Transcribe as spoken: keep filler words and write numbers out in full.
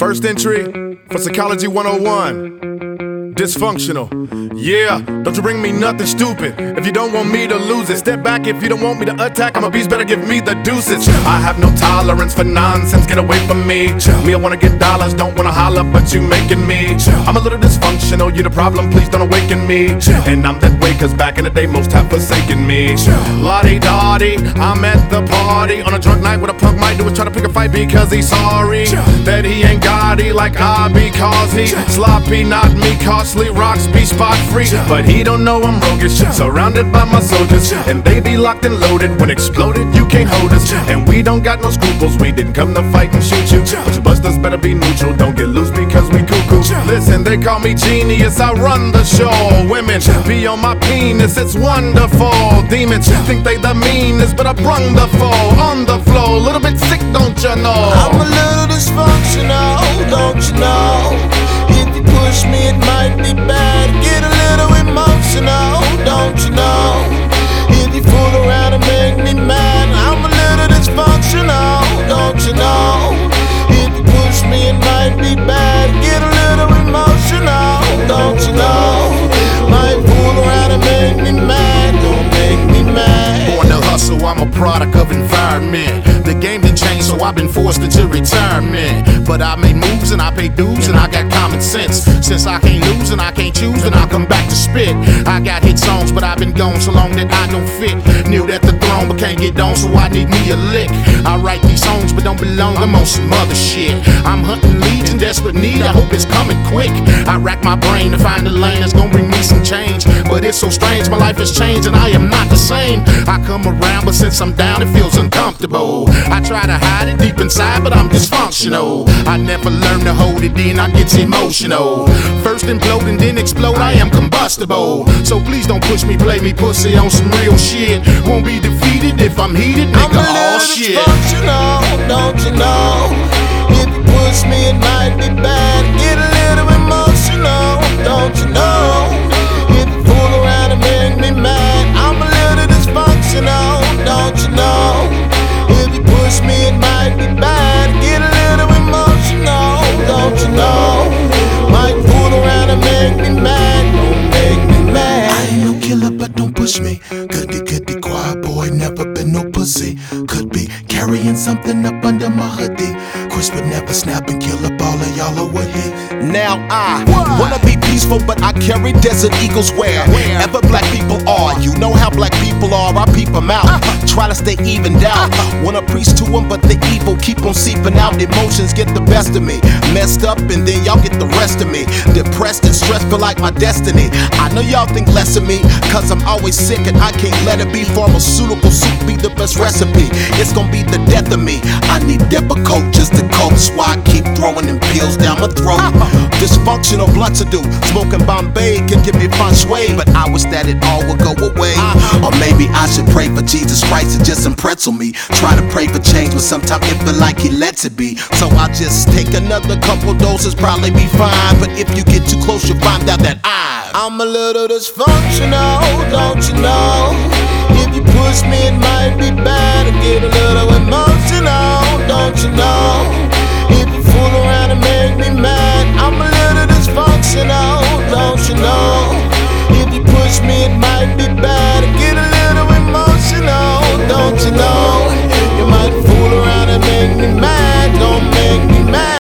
First entry for Psychology one oh one. Dysfunctional. Yeah, don't you bring me nothing stupid if you don't want me to lose it. Step back if you don't want me to attack. I'm a beast, better give me the deuces. I have no tolerance for nonsense, get away from me. Me, I wanna get dollars, don't wanna holler, but you making me. I'm a little dysfunctional, you the problem, please don't awaken me. And I'm that way cause back in the day most have forsaken me. La-di-da-di, I'm at the party on a drunk night. What a punk might do is try to pick a fight because he's sorry that he ain't Gotti like I because he sloppy, not me, costly, rocks be spot free. But he don't know I'm roguish, surrounded by my soldiers, and they be locked and loaded. When exploded, you can't hold us, and we don't got no scruples. We didn't come to fight and shoot you, but you busters better be neutral. Don't get loose because we cuckoo. Listen, they call me genius, I run the show. Women be on my penis, it's wonderful. Demons think they the meanest, but I brung the foe on the floor. Little bit sick, don't you know? I'm a little dysfunctional, don't you know? If you push me, it might be bad. Get a little emotional, don't you know? If you fool around and make me mad, I'm a little dysfunctional, don't you know? If you push me, it might be bad. Get a little emotional, don't you know? Might fool around and make me mad, don't make me mad. Born to hustle, I'm a product of environment. The game done changed, so I've been forced into retirement. But I made moves and I pay dues and I got common sense. Since I can't lose and I can't choose, then I'll come back to spit. I got hit songs, but I've been gone so long that I don't fit. Knew that the throne, but can't get on, so I need me a lick. I write these songs, but don't belong, I'm on some other shit. I'm hunting leads in desperate need, I hope it's coming quick. I rack my brain to find a lane that's gonna bring me some change. But it's so strange, my life has changed and I am not the same. I come around, but since I'm down, it feels uncomfortable. I try to hide it deep inside, but I'm dysfunctional. I never learn to hold it in, I get emotional. First implode and then explode, I am combustible. So please don't push me, play me pussy on some real shit. Won't be defeated if I'm heated, nigga, I'm a all little shit. dysfunctional, don't you know? If you push me, it might be bad. Get a little emotional, don't you know? If you fool around and make me mad, I'm a little dysfunctional, don't you know? If you push me, it might be bad. Get a little emotional, don't you know? Might fool around and make me mad, don't make me mad. I ain't no killer, but don't push me. Goody, goody, quiet boy, never been no pussy. Could be carrying something up under my hoodie. Chris would never snap and kill up all of y'all, or would he? Now I wanna be peaceful, but I carry Desert Eagles where ever black people are. You know how black people are, I peep them out. Try to stay evened out. Wanna preach to them, but the evil keep on seeping out. Emotions get the best of me. Messed up, and then y'all get the rest of me. Depressed and stressed, feel like my destiny. I know y'all think less of me, cause I'm always sick and I can't let it be. Pharmaceutical soup be the best recipe. It's gonna be the death of me. I need Depakote just to cope, so I keep throwing them pills down my throat. Dysfunctional blunt to do. Smoking Bombay can give me fun sway, but I wish that it all would go away. Or maybe I should pray for Jesus Christ to just pretzel me. Try to pray for change, but sometimes it feel like he lets it be. So I just take another couple doses, probably be fine. But if you get too close, you'll find out that I I'm a little dysfunctional, don't you know? If you push me, it might be bad. Get a little emotional, don't you know?